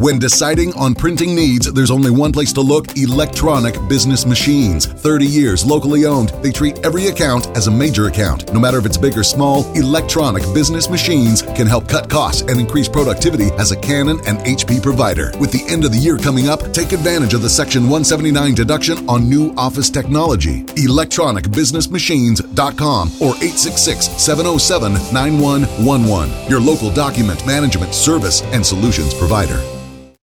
When deciding on printing needs, there's only one place to look: Electronic Business Machines. 30 years, locally owned. They treat every account as a major account. No matter if it's big or small, Electronic Business Machines can help cut costs and increase productivity as a Canon and HP provider. With the end of the year coming up, take advantage of the Section 179 deduction on new office technology. ElectronicBusinessMachines.com or 866-707-9111. Your local document management service and solutions provider.